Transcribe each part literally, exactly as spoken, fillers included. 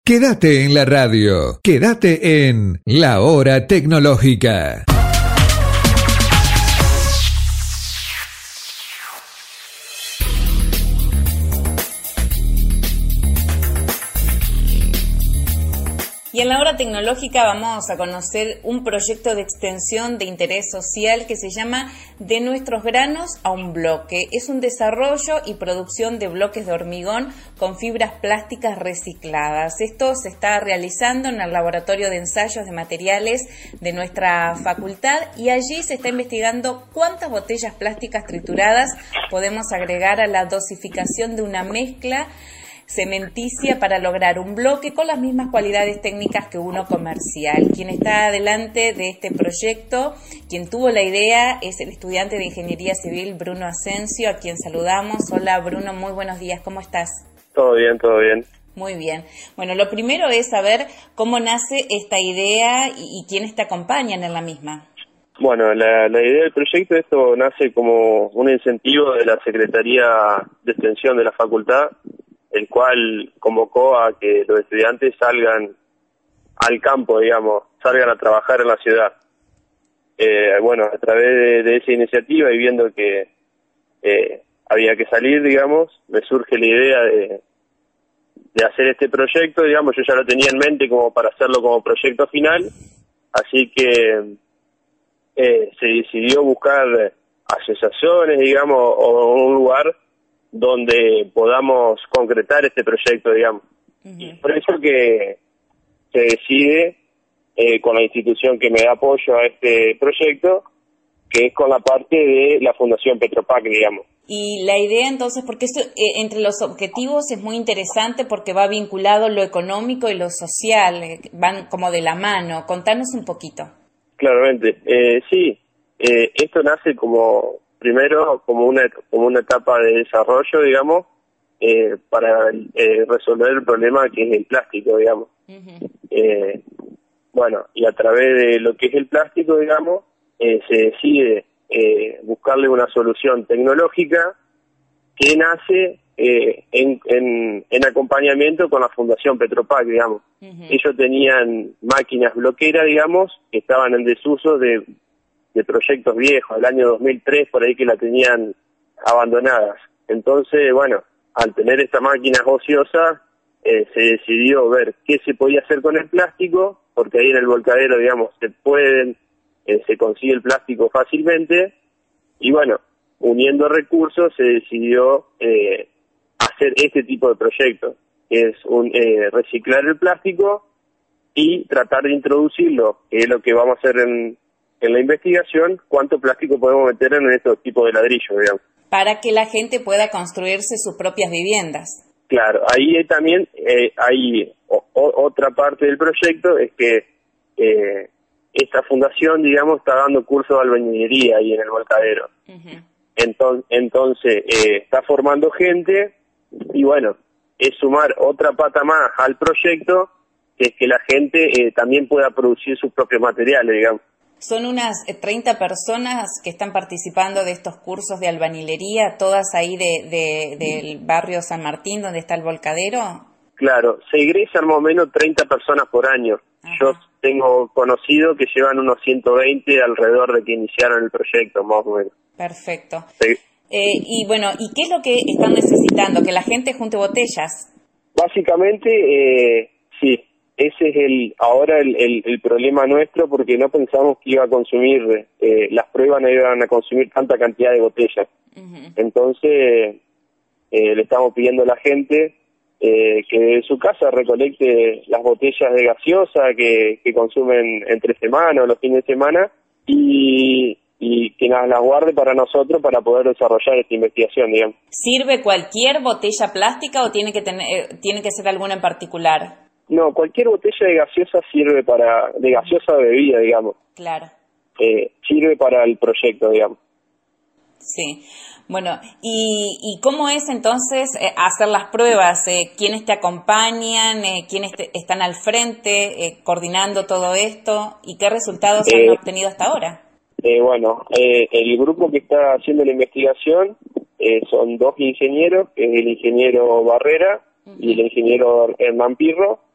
Quédate en la radio, quédate en La Hora Tecnológica. Y en la hora tecnológica vamos a conocer un proyecto de extensión de interés social que se llama De nuestros granos a un bloque. Es un desarrollo y producción de bloques de hormigón con fibras plásticas recicladas. Esto se está realizando en el laboratorio de ensayos de materiales de nuestra facultad y allí se está investigando cuántas botellas plásticas trituradas podemos agregar a la dosificación de una mezcla cementicia para lograr un bloque con las mismas cualidades técnicas que uno comercial. Quien está adelante de este proyecto, quien tuvo la idea, es el estudiante de Ingeniería Civil Bruno Asensio, a quien saludamos. Hola Bruno, muy buenos días, ¿cómo estás? Todo bien, todo bien. Muy bien. Bueno, lo primero es saber cómo nace esta idea y, y quiénes te acompañan en la misma. Bueno, la, la idea del proyecto, esto nace como un incentivo de la Secretaría de Extensión de la Facultad, el cual convocó a que los estudiantes salgan al campo, digamos, salgan a trabajar en la ciudad. Eh, bueno, a través de, de esa iniciativa y viendo que eh, había que salir, digamos, me surge la idea de, de hacer este proyecto, digamos, yo ya lo tenía en mente como para hacerlo como proyecto final, así que eh, se decidió buscar asociaciones, digamos, o un lugar donde podamos concretar este proyecto, digamos. Uh-huh. Y por eso que se decide eh, con la institución que me da apoyo a este proyecto, que es con la parte de la Fundación Petropac, digamos. Y la idea entonces, porque esto, eh, entre los objetivos es muy interesante porque va vinculado lo económico y lo social, eh, van como de la mano. Contanos un poquito. Claramente, eh, sí, eh, esto nace como... Primero, como una como una etapa de desarrollo, digamos, eh, para eh, resolver el problema que es el plástico, digamos. Uh-huh. Eh, bueno, y a través de lo que es el plástico, digamos, eh, se decide eh, buscarle una solución tecnológica que nace eh, en, en, en acompañamiento con la Fundación Petropac, digamos. Uh-huh. Ellos tenían máquinas bloqueras, digamos, que estaban en desuso de... de proyectos viejos, del año dos mil tres, por ahí que la tenían abandonadas. Entonces, bueno, al tener estas máquinas ociosas, eh, se decidió ver qué se podía hacer con el plástico, porque ahí en el volcadero, digamos, se pueden, eh, se consigue el plástico fácilmente, y bueno, uniendo recursos se decidió eh, hacer este tipo de proyecto, que es un, eh, reciclar el plástico y tratar de introducirlo, que es lo que vamos a hacer en en la investigación, cuánto plástico podemos meter en estos tipos de ladrillos, digamos. Para que la gente pueda construirse sus propias viviendas. Claro, ahí también eh, hay o, o, otra parte del proyecto, es que eh, esta fundación, digamos, está dando cursos de albañilería ahí en el volcadero. Uh-huh. Entonces, entonces eh, está formando gente y bueno, es sumar otra pata más al proyecto, que es que la gente eh, también pueda producir sus propios materiales, digamos. Son unas treinta personas que están participando de estos cursos de albañilería, todas ahí de, de, del barrio San Martín, donde está el volcadero. Claro, se egresan más o menos treinta personas por año. Ajá. Yo tengo conocido que llevan unos ciento veinte alrededor de que iniciaron el proyecto, más o menos. Perfecto. Sí. Eh, y bueno, ¿y qué es lo que están necesitando? ¿Que la gente junte botellas? Básicamente, eh, sí. Ese es el ahora el, el, el problema nuestro, porque no pensamos que iba a consumir, eh, las pruebas no iban a consumir tanta cantidad de botellas. Uh-huh. Entonces, eh, le estamos pidiendo a la gente eh, que de su casa recolecte las botellas de gaseosa que, que consumen entre semana o los fines de semana y, y que las, las guarde para nosotros para poder desarrollar esta investigación, digamos. ¿Sirve cualquier botella plástica o tiene que tener, eh, tiene que ser alguna en particular? No, cualquier botella de gaseosa sirve para, de gaseosa de bebida, digamos. Claro. Eh, sirve para el proyecto, digamos. Sí. Bueno, ¿y, y cómo es entonces eh, hacer las pruebas? Eh, ¿Quiénes te acompañan? Eh, ¿Quiénes te, están al frente eh, coordinando todo esto? ¿Y qué resultados eh, han obtenido hasta ahora? Eh, bueno, eh, el grupo que está haciendo la investigación eh, son dos ingenieros, que es el ingeniero Barrera uh-huh. y el ingeniero Hernán Pirro.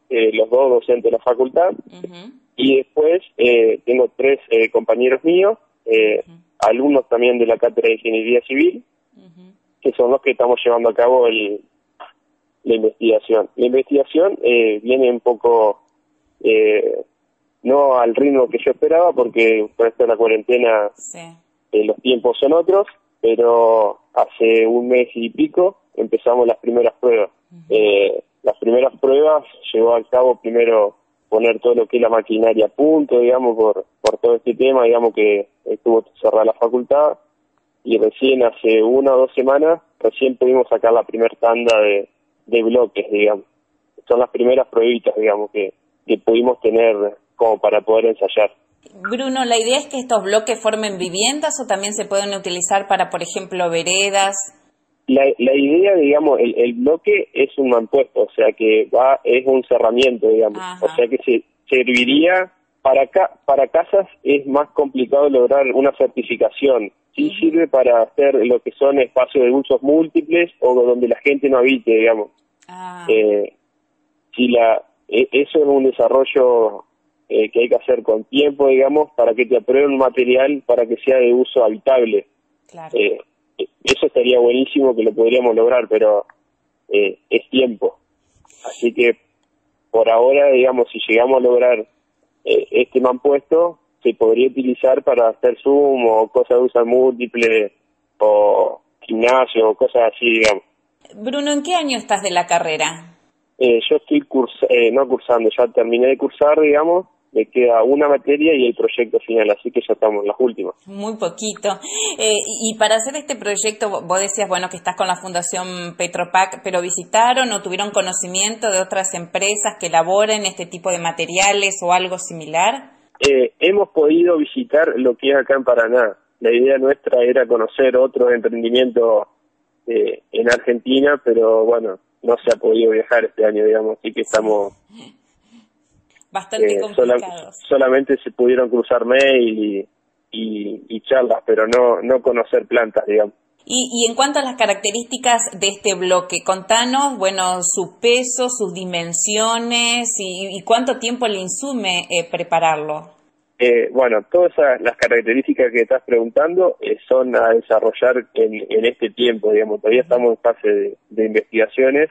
eh, los dos docentes de la facultad, Uh-huh. y después eh, tengo tres eh, compañeros míos, eh, Uh-huh. alumnos también de la cátedra de Ingeniería Civil, Uh-huh. que son los que estamos llevando a cabo el, la investigación. La investigación eh, viene un poco, eh, no al ritmo que yo esperaba, porque por esto de la cuarentena Sí. eh, los tiempos son otros, pero hace un mes y pico empezamos las primeras pruebas. Uh-huh. Eh, las primeras pruebas llevó a cabo primero poner todo lo que es la maquinaria a punto, digamos, por, por todo este tema, digamos que estuvo cerrada la facultad, y recién hace una o dos semanas, recién pudimos sacar la primera tanda de, de bloques, digamos. Son las primeras pruebitas, digamos, que, que pudimos tener como para poder ensayar. Bruno, ¿la idea es que estos bloques formen viviendas o también se pueden utilizar para, por ejemplo, veredas? La, la idea, digamos, el, el bloque es un mampuesto, o sea que va es un cerramiento, digamos. Ajá. O sea que se serviría para ca, para casas es más complicado lograr una certificación. Sí Uh-huh. sirve para hacer lo que son espacios de usos múltiples o donde la gente no habite, digamos. Ah. Eh, si la e, eso es un desarrollo eh, que hay que hacer con tiempo, digamos, para que te aprueben un material para que sea de uso habitable. Claro. Eh, eso estaría buenísimo que lo podríamos lograr, pero eh, es tiempo. Así que por ahora, digamos, si llegamos a lograr eh, este mampuesto, se podría utilizar para hacer Zoom o cosas de uso múltiple o gimnasio o cosas así, digamos. Bruno, ¿en qué año estás de la carrera? Eh, yo estoy curs eh, no cursando, ya terminé de cursar, digamos, me queda una materia y el proyecto final, así que ya estamos en las últimas. Muy poquito. Eh, y para hacer este proyecto, vos decías, bueno, que estás con la Fundación Petropac, pero ¿visitaron o tuvieron conocimiento de otras empresas que elaboren este tipo de materiales o algo similar? Eh, hemos podido visitar lo que es acá en Paraná. La idea nuestra era conocer otros emprendimientos eh, en Argentina, pero bueno, no se ha podido viajar este año, digamos, así que estamos... Bastante eh, complicados. sola, solamente se pudieron cruzar mail y, y, y charlas, pero no, no conocer plantas, digamos. Y, y en cuanto a las características de este bloque, contanos, bueno, su peso, sus dimensiones y, y cuánto tiempo le insume eh, prepararlo. Eh, bueno, todas esas, las características que estás preguntando eh, son a desarrollar en, en este tiempo, digamos. Todavía estamos en fase de, de investigaciones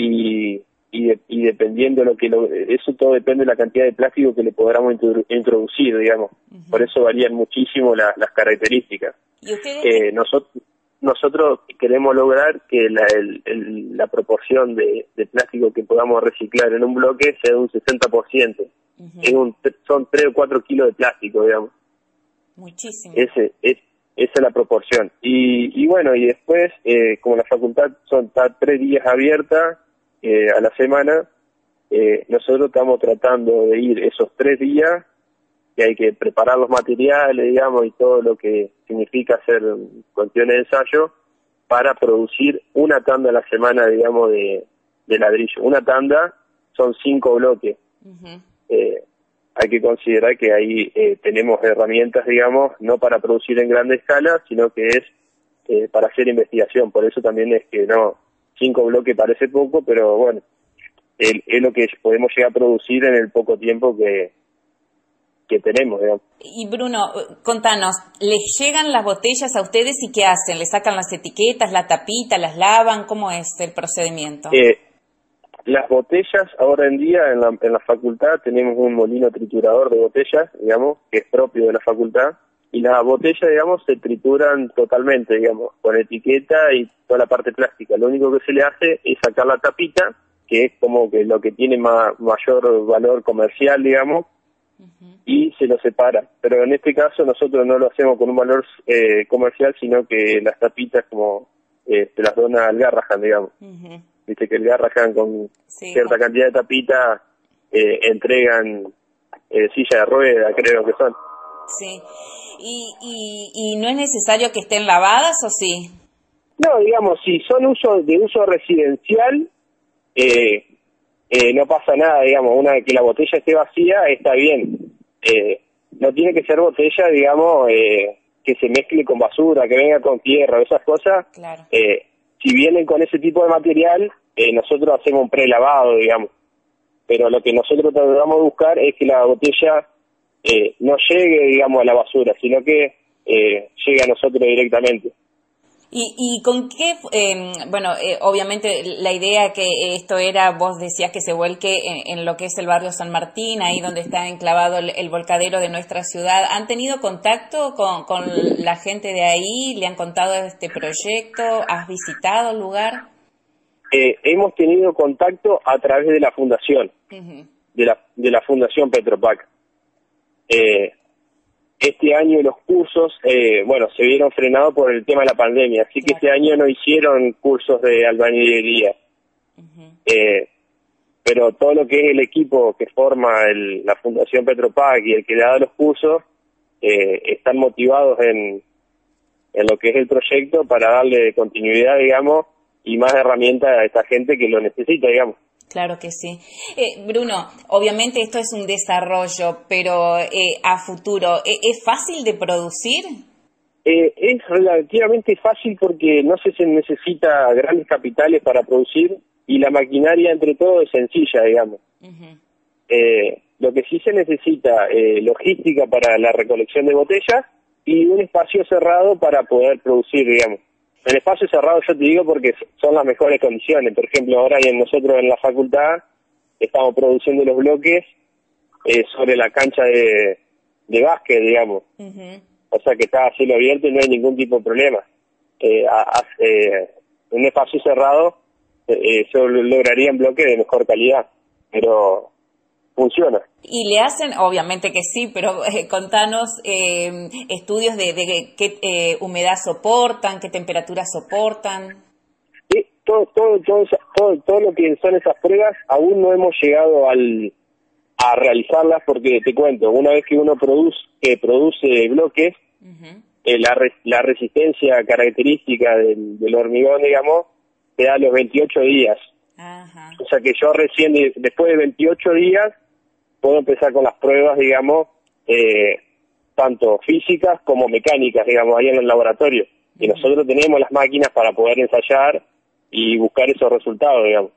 y, y, de, y dependiendo lo que lo, eso todo depende de la cantidad de plástico que le podamos introducir, digamos. Uh-huh. Por eso varían muchísimo la, las características. ¿Y ustedes? Eh, nosotros nosotros queremos lograr que la, el, el, la proporción de, de plástico que podamos reciclar en un bloque sea de un sesenta por ciento. Uh-huh. Es un, son tres o cuatro kilos de plástico, digamos. Muchísimo. Ese, es, esa es la proporción. Y, y bueno, y después, eh, como la facultad son está tres días abierta eh, a la semana, eh, nosotros estamos tratando de ir esos tres días, que hay que preparar los materiales, digamos, y todo lo que significa hacer cuestiones de ensayo, para producir una tanda a la semana, digamos, de, de ladrillo. Una tanda son cinco bloques. Uh-huh. Eh, hay que considerar que ahí eh, tenemos herramientas, digamos, no para producir en grande escala, sino que es eh, para hacer investigación. Por eso también es que no, cinco bloques parece poco, pero bueno, es, es lo que podemos llegar a producir en el poco tiempo que, que tenemos, digamos. Y Bruno, contanos, ¿les llegan las botellas a ustedes y qué hacen? ¿Les sacan las etiquetas, la tapita, las lavan? ¿Cómo es el procedimiento? Eh, Las botellas, ahora en día en la, en la facultad tenemos un molino triturador de botellas, digamos, que es propio de la facultad, y las botellas, digamos, se trituran totalmente, digamos, con etiqueta y toda la parte plástica. Lo único que se le hace es sacar la tapita, que es como que lo que tiene ma, mayor valor comercial, digamos, uh-huh. y se lo separa. Pero en este caso nosotros no lo hacemos con un valor eh, comercial, sino que las tapitas como eh, se las dona al Garrahan, digamos. Uh-huh. Viste que el Garrahan con sí, cierta bueno. cantidad de tapitas eh, entregan eh, silla de rueda, creo que son. Sí. ¿Y, y, ¿Y no es necesario que estén lavadas o sí? No, digamos, si son uso de uso residencial, eh, eh, no pasa nada, digamos, una vez que la botella esté vacía, está bien. Eh, no tiene que ser botella, digamos, eh, que se mezcle con basura, que venga con tierra, esas cosas. Claro. Eh, Si vienen con ese tipo de material, eh, nosotros hacemos un prelavado, digamos. pero lo que nosotros tratamos de buscar es que la botella eh, no llegue, digamos, a la basura, sino que eh, llegue a nosotros directamente. ¿Y, y con qué, eh, bueno, eh, obviamente la idea que esto era, vos decías que se vuelque en, en lo que es el barrio San Martín, ahí donde está enclavado el, el volcadero de nuestra ciudad. ¿Han tenido contacto con, con la gente de ahí? ¿Le han contado de este proyecto? ¿Has visitado el lugar? Eh, hemos tenido contacto a través de la fundación, uh-huh. de la de la Fundación Petropac. Eh, Este año los cursos, eh, bueno, se vieron frenados por el tema de la pandemia, así que claro. Este año no hicieron cursos de albañilería. Uh-huh. Eh, pero todo lo que es el equipo que forma el, la Fundación Petropac y el que le da los cursos, eh, están motivados en, en lo que es el proyecto para darle continuidad, digamos, y más herramientas a esta gente que lo necesita, digamos. Claro que sí. Eh, Bruno, obviamente esto es un desarrollo, pero eh, a futuro, ¿eh, ¿es fácil de producir? Eh, es relativamente fácil porque no se, se necesita grandes capitales para producir y la maquinaria entre todo es sencilla, digamos. Uh-huh. Eh, lo que sí se necesita, eh, logística para la recolección de botellas y un espacio cerrado para poder producir, digamos. El espacio cerrado yo te digo porque son las mejores condiciones. Por ejemplo, ahora en nosotros en la facultad estamos produciendo los bloques eh, sobre la cancha de, de básquet, digamos. Uh-huh. O sea que está a cielo abierto y no hay ningún tipo de problema. Eh, a, a, eh, en un espacio cerrado eh, se lograrían bloques de mejor calidad, pero funciona. Y le hacen, obviamente que sí, pero eh, contanos eh, estudios de, de qué eh, humedad soportan, qué temperatura soportan. Sí, todo, todo, todo, todo, todo lo que son esas pruebas aún no hemos llegado al a realizarlas porque te cuento, una vez que uno produce que produce bloques, uh-huh. eh, la, re, la resistencia característica del, del hormigón, digamos, te da los veintiocho días. Uh-huh. O sea que yo recién, después de veintiocho días, puedo empezar con las pruebas, digamos, eh, tanto físicas como mecánicas, digamos, ahí en el laboratorio. Y uh-huh. nosotros tenemos las máquinas para poder ensayar y buscar esos resultados, digamos.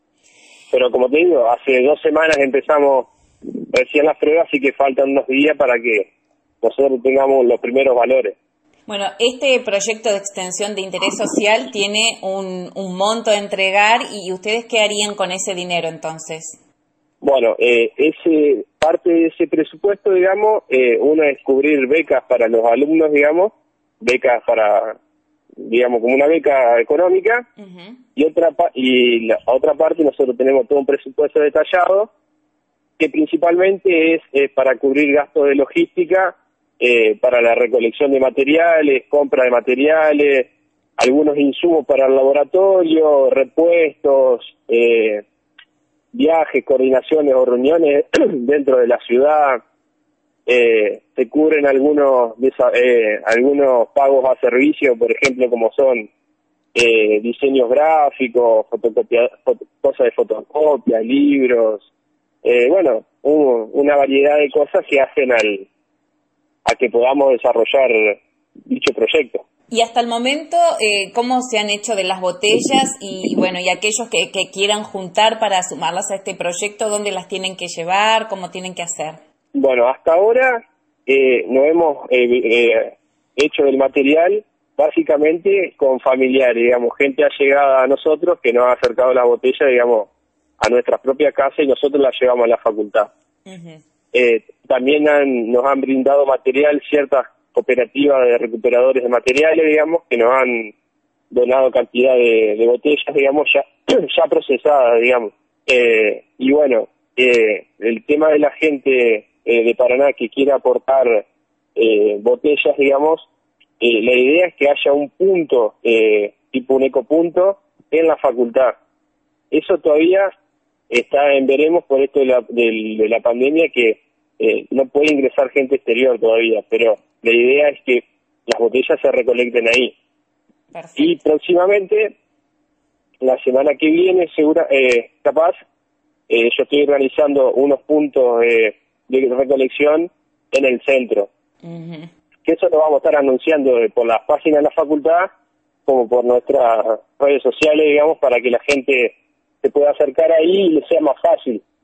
Pero como te digo, hace dos semanas empezamos recién las pruebas, así que faltan unos días para que nosotros tengamos los primeros valores. Bueno, este proyecto de extensión de interés social tiene un, un monto a entregar y ¿ustedes qué harían con ese dinero entonces? Bueno, eh, ese parte de ese presupuesto, digamos, eh, uno es cubrir becas para los alumnos, digamos, becas para, digamos, como una beca económica, uh-huh. y otra y la otra parte nosotros tenemos todo un presupuesto detallado que principalmente es eh, para cubrir gastos de logística, eh, para la recolección de materiales, compra de materiales, algunos insumos para el laboratorio, repuestos, eh, viajes, coordinaciones o reuniones dentro de la ciudad, eh, se cubren algunos eh, algunos pagos a servicio, por ejemplo, como son eh, diseños gráficos, fotocopia, foto, cosas de fotocopia, libros, eh, bueno, un, una variedad de cosas que hacen al a que podamos desarrollar dicho proyecto. Y hasta el momento, eh, ¿cómo se han hecho de las botellas? Y bueno, y aquellos que, que quieran juntar para sumarlas a este proyecto, ¿dónde las tienen que llevar? ¿Cómo tienen que hacer? Bueno, hasta ahora eh, nos hemos eh, eh, hecho del material básicamente con familiares, digamos, gente allegada a nosotros que nos ha acercado la botella, digamos, a nuestra propia casa y nosotros la llevamos a la facultad. Uh-huh. Eh, también han, nos han brindado material ciertas cooperativas de recuperadores de materiales, digamos, que nos han donado cantidad de, de botellas, digamos, ya, ya procesadas, digamos. Eh, y bueno, eh, el tema de la gente eh, de Paraná que quiera aportar eh, botellas, digamos, eh, la idea es que haya un punto, eh, tipo un ecopunto, en la facultad. Eso todavía está en veremos por esto de la, de, de la pandemia, que eh, no puede ingresar gente exterior todavía, pero la idea es que las botellas se recolecten ahí. Perfecto. Y próximamente, la semana que viene, segura, eh, capaz, eh, yo estoy organizando unos puntos eh, de recolección en el centro. Uh-huh. Que eso lo vamos a estar anunciando por las páginas de la facultad, como por nuestras redes sociales, digamos, para que la gente se pueda acercar ahí y le sea más fácil.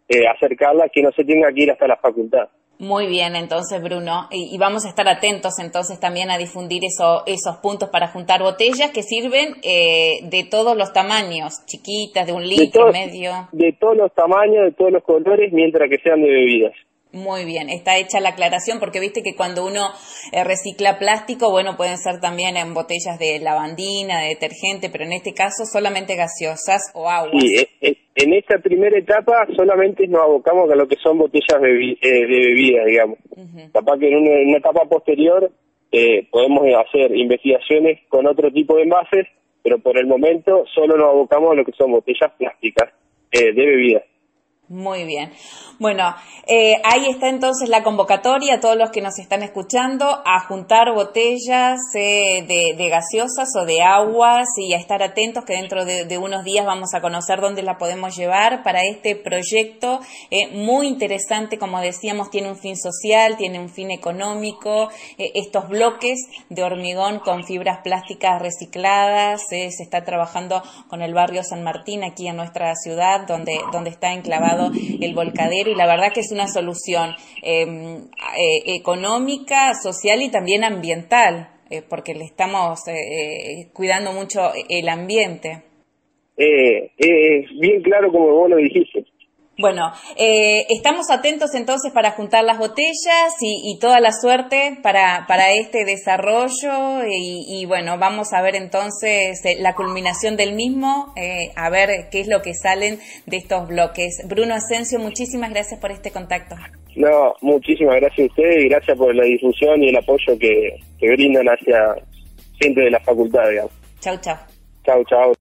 eh, acercarla, que no se tenga que ir hasta la facultad. Muy bien, entonces, Bruno, y, y vamos a estar atentos entonces también a difundir eso, esos puntos para juntar botellas que sirven eh, de todos los tamaños, chiquitas, de un litro, de to- medio. De todos los tamaños, de todos los colores, mientras que sean de bebidas. Muy bien, está hecha la aclaración porque viste que cuando uno eh, recicla plástico, bueno, pueden ser también en botellas de lavandina, de detergente, pero en este caso solamente gaseosas o aguas. Sí, eh, eh, en esta primera etapa solamente nos abocamos a lo que son botellas bebi- eh, de bebidas, digamos. Uh-huh. Capaz que en una, en una etapa posterior eh, podemos hacer investigaciones con otro tipo de envases, pero por el momento solo nos abocamos a lo que son botellas plásticas eh, de bebidas. Muy bien. Bueno, eh, ahí está entonces la convocatoria a todos los que nos están escuchando a juntar botellas eh, de, de gaseosas o de aguas y a estar atentos que dentro de, de unos días vamos a conocer dónde la podemos llevar para este proyecto eh, muy interesante. Como decíamos, tiene un fin social, tiene un fin económico. Eh, estos bloques de hormigón con fibras plásticas recicladas, eh, se está trabajando con el barrio San Martín aquí en nuestra ciudad, donde, donde está enclavado el volcadero, y la verdad que es una solución eh, eh, económica, social y también ambiental, eh, porque le estamos eh, eh, cuidando mucho el ambiente. Eh, eh, bien claro como vos lo dijiste. Bueno, eh, estamos atentos entonces para juntar las botellas y, y toda la suerte para, para este desarrollo y, y bueno, vamos a ver entonces eh, la culminación del mismo, eh, a ver qué es lo que salen de estos bloques. Bruno Asensio, muchísimas gracias por este contacto. No, muchísimas gracias a ustedes y gracias por la difusión y el apoyo que, que brindan hacia gente de la facultad, digamos. Chau, chau. Chau, chau.